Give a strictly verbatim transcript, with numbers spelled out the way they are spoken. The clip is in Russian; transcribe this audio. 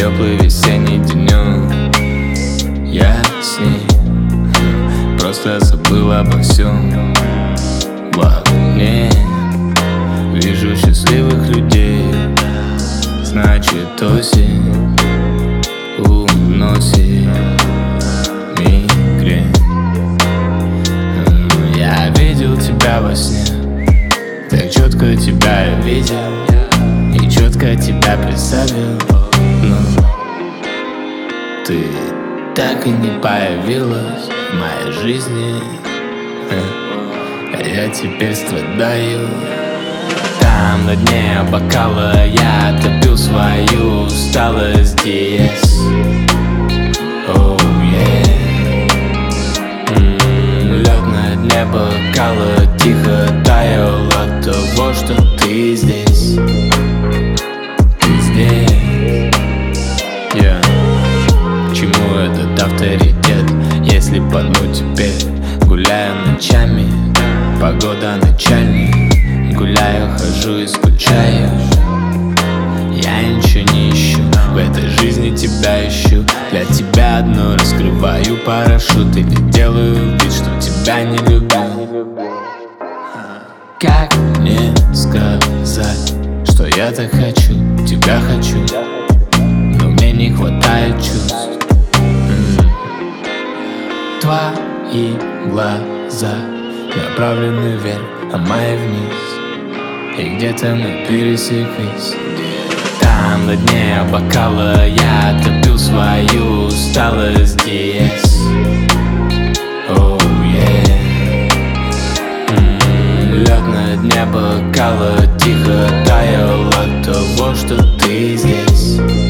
теплый весенний денек. Я с ней просто забыл обо всем. В окне вижу счастливых людей. Значит, осень уносит мигрень. Я видел тебя во сне, так четко тебя я видел и четко тебя представил. Но ты так и не появилась в моей жизни, а я теперь страдаю. Там на дне бокала я топил свою усталость диез. Oh, yeah. mm, Лед на дне бокала тихо таял от того, что ты здесь. Ты здесь. Yeah. К чему этот авторитет, если по дну теперь гуляю ночами? Погода начальник. Гуляю, хожу и скучаю. Я ничего не ищу, в этой жизни тебя ищу. Для тебя одно раскрываю парашют или делаю вид, что тебя не люблю. Как мне сказать, что я так хочу, тебя хочу, но мне не хватает чувств. Твои глаза направлены вверх, а мои вниз, и где-то мы пересеклись. Там на дне бокала я топил свою усталость диез. Oh, yeah. mm, Лед на дне бокала тихо таял от того, что ты здесь.